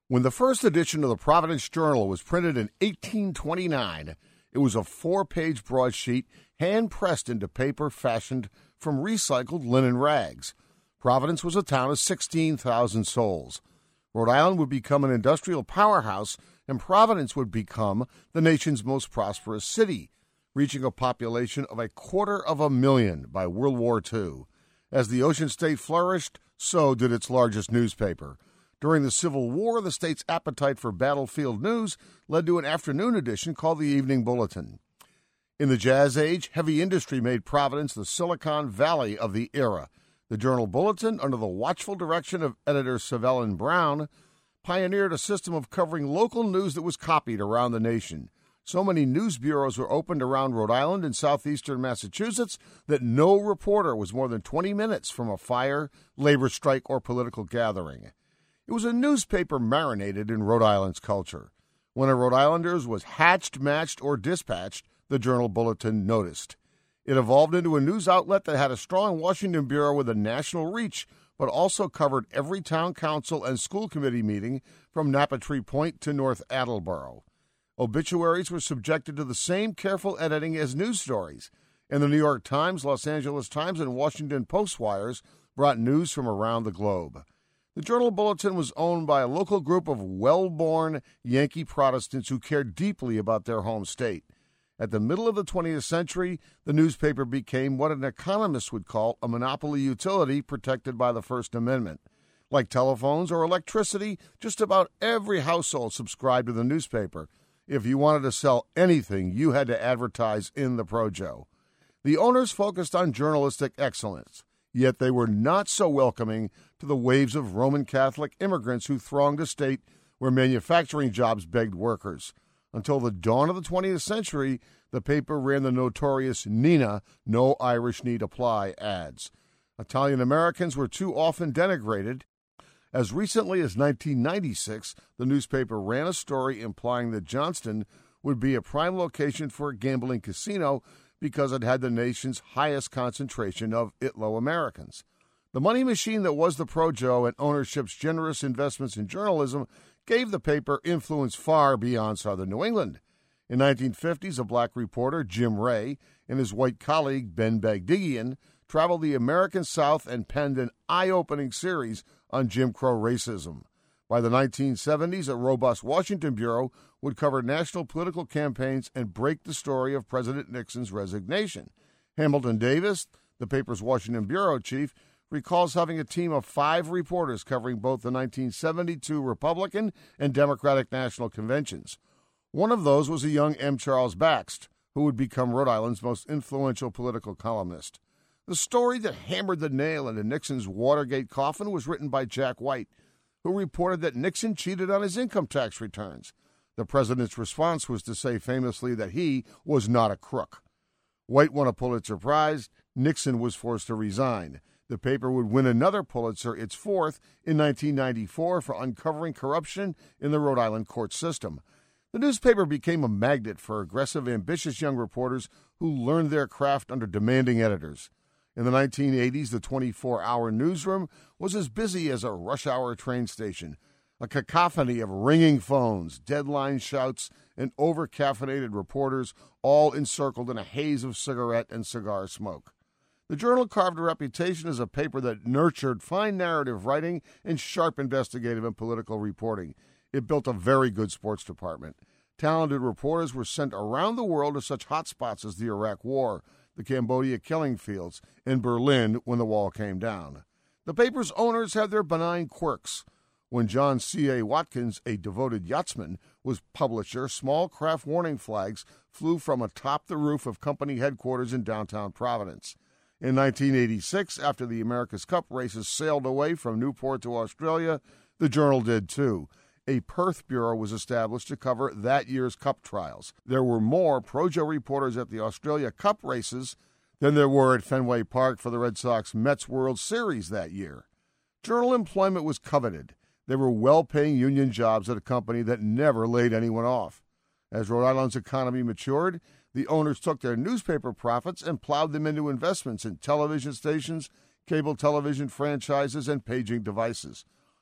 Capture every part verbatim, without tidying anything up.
When the first edition of the Providence Journal was printed in eighteen twenty-nine, it was a four-page broadsheet hand-pressed into paper fashioned from recycled linen rags. Providence was a town of sixteen thousand souls. Rhode Island would become an industrial powerhouse, and Providence would become the nation's most prosperous city, reaching a population of a quarter of a million by World War Two. As the Ocean State flourished, so did its largest newspaper. During the Civil War, the state's appetite for battlefield news led to an afternoon edition called the Evening Bulletin. In the Jazz Age, heavy industry made Providence the Silicon Valley of the era. The Journal Bulletin, under the watchful direction of editor Savellin Brown, pioneered a system of covering local news that was copied around the nation. So many news bureaus were opened around Rhode Island and southeastern Massachusetts that no reporter was more than twenty minutes from a fire, labor strike, or political gathering. It was a newspaper marinated in Rhode Island's culture. When a Rhode Islanders was hatched, matched, or dispatched, the Journal Bulletin noticed. It evolved into a news outlet that had a strong Washington bureau with a national reach, but also covered every town council and school committee meeting from Napatree Point to North Attleboro. Obituaries were subjected to the same careful editing as news stories, and the New York Times, Los Angeles Times, and Washington Post wires brought news from around the globe. The Journal Bulletin was owned by a local group of well-born Yankee Protestants who cared deeply about their home state. At the middle of the twentieth century, the newspaper became what an economist would call a monopoly utility protected by the First Amendment. Like telephones or electricity, just about every household subscribed to the newspaper. If you wanted to sell anything, you had to advertise in the Projo. The owners focused on journalistic excellence, yet they were not so welcoming to the waves of Roman Catholic immigrants who thronged a state where manufacturing jobs begged workers. Until the dawn of the twentieth century, the paper ran the notorious Nina, No Irish Need Apply ads. Italian Americans were too often denigrated. As recently as nineteen ninety-six, the newspaper ran a story implying that Johnston would be a prime location for a gambling casino because it had the nation's highest concentration of Italo-Americans. The money machine that was the Projo and ownership's generous investments in journalism gave the paper influence far beyond southern New England. In nineteen fifties, a black reporter, Jim Ray, and his white colleague, Ben Bagdigian, traveled the American South and penned an eye-opening series on Jim Crow racism. By the nineteen seventies, a robust Washington bureau would cover national political campaigns and break the story of President Nixon's resignation. Hamilton Davis, the paper's Washington bureau chief, recalls having a team of five reporters covering both the nineteen seventy-two Republican and Democratic national conventions. One of those was a young M. Charles Baxt, who would become Rhode Island's most influential political columnist. The story that hammered the nail into Nixon's Watergate coffin was written by Jack White, who reported that Nixon cheated on his income tax returns. The president's response was to say famously that he was not a crook. White won a Pulitzer Prize. Nixon was forced to resign. The paper would win another Pulitzer, its fourth, in nineteen ninety-four for uncovering corruption in the Rhode Island court system. The newspaper became a magnet for aggressive, ambitious young reporters who learned their craft under demanding editors. In the nineteen eighties, the twenty-four hour newsroom was as busy as a rush-hour train station, a cacophony of ringing phones, deadline shouts, and over-caffeinated reporters, all encircled in a haze of cigarette and cigar smoke. The Journal carved a reputation as a paper that nurtured fine narrative writing and sharp investigative and political reporting. It built a very good sports department. Talented reporters were sent around the world to such hot spots as the Iraq War, the Cambodia killing fields, and Berlin when the wall came down. The paper's owners had their benign quirks. When John C A. Watkins, a devoted yachtsman, was publisher, small craft warning flags flew from atop the roof of company headquarters in downtown Providence. In nineteen eighty-six, after the America's Cup races sailed away from Newport to Australia, the Journal did too. A Perth bureau was established to cover that year's Cup trials. There were more Projo reporters at the Australia Cup races than there were at Fenway Park for the Red Sox Mets World Series that year. Journal employment was coveted. There were well-paying union jobs at a company that never laid anyone off. As Rhode Island's economy matured, the owners took their newspaper profits and plowed them into investments in television stations, cable television franchises, and paging devices.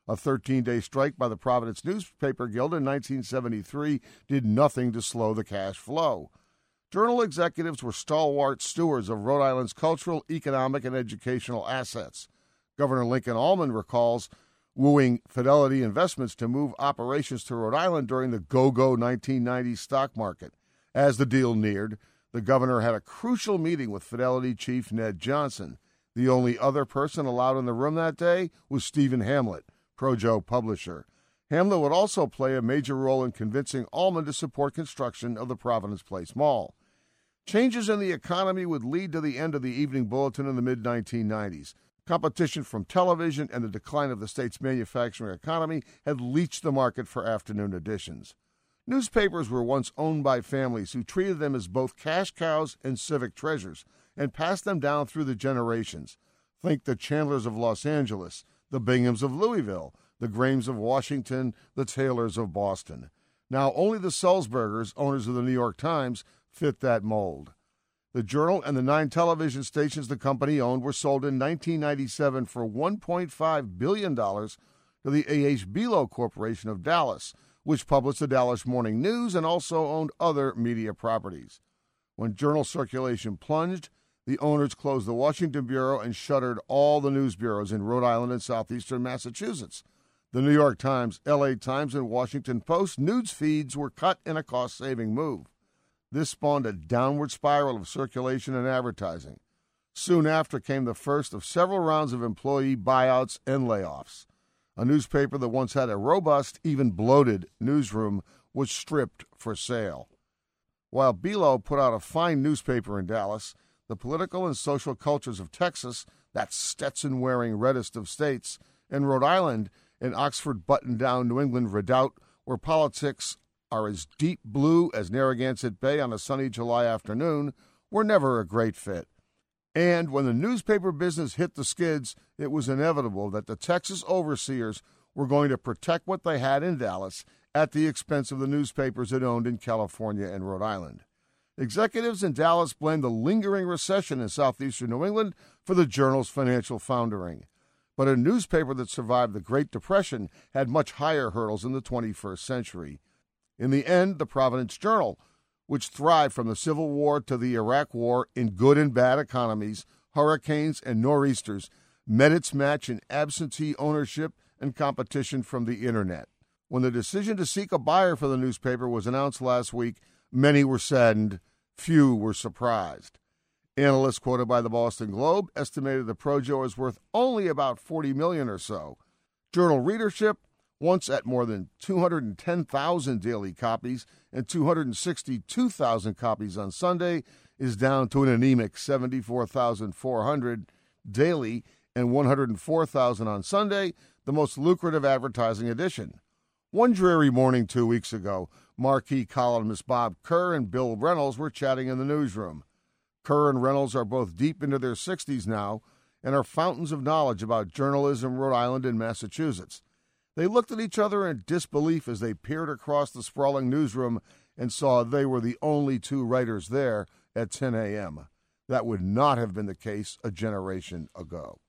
A thirteen-day strike by the Providence Newspaper Guild in nineteen seventy-three did nothing to slow the cash flow. Journal executives were stalwart stewards of Rhode Island's cultural, economic, and educational assets. Governor Lincoln Almond recalls wooing Fidelity Investments to move operations to Rhode Island during the go-go nineteen nineties stock market. As the deal neared, the governor had a crucial meeting with Fidelity chief Ned Johnson. The only other person allowed in the room that day was Stephen Hamlet, Projo publisher. Hamlet would also play a major role in convincing Almond to support construction of the Providence Place Mall. Changes in the economy would lead to the end of the Evening Bulletin in the mid nineteen nineties. Competition from television and the decline of the state's manufacturing economy had leached the market for afternoon editions. Newspapers were once owned by families who treated them as both cash cows and civic treasures and passed them down through the generations. Think the Chandlers of Los Angeles, the Binghams of Louisville, the Grahams of Washington, the Taylors of Boston. Now only the Sulzbergers, owners of the New York Times, fit that mold. The Journal and the nine television stations the company owned were sold in nineteen ninety-seven for one point five billion dollars to the A H. Belo Corporation of Dallas, which published the Dallas Morning News and also owned other media properties. When Journal circulation plunged, the owners closed the Washington Bureau and shuttered all the news bureaus in Rhode Island and southeastern Massachusetts. The New York Times, L A Times, and Washington Post news feeds were cut in a cost-saving move. This spawned a downward spiral of circulation and advertising. Soon after came the first of several rounds of employee buyouts and layoffs. A newspaper that once had a robust, even bloated newsroom was stripped for sale. While Belo put out a fine newspaper in Dallas, the political and social cultures of Texas, that Stetson-wearing reddest of states, and Rhode Island, an Oxford button-down New England redoubt where politics are as deep blue as Narragansett Bay on a sunny July afternoon, were never a great fit. And when the newspaper business hit the skids, it was inevitable that the Texas overseers were going to protect what they had in Dallas at the expense of the newspapers it owned in California and Rhode Island. Executives in Dallas blamed the lingering recession in southeastern New England for the Journal's financial foundering. But a newspaper that survived the Great Depression had much higher hurdles in the twenty-first century. In the end, the Providence Journal, which thrived from the Civil War to the Iraq War in good and bad economies, hurricanes, and nor'easters, met its match in absentee ownership and competition from the Internet. When the decision to seek a buyer for the newspaper was announced last week, many were saddened, few were surprised. Analysts quoted by the Boston Globe estimated the Projo is worth only about forty million dollars or so. Journal readership, once at more than two hundred ten thousand daily copies and two hundred sixty-two thousand copies on Sunday, is down to an anemic seventy-four thousand four hundred daily and one hundred four thousand on Sunday, the most lucrative advertising edition. One dreary morning two weeks ago, marquee columnists Bob Kerr and Bill Reynolds were chatting in the newsroom. Kerr and Reynolds are both deep into their sixties now and are fountains of knowledge about journalism, Rhode Island, and Massachusetts. They looked at each other in disbelief as they peered across the sprawling newsroom and saw they were the only two writers there at ten a.m. That would not have been the case a generation ago.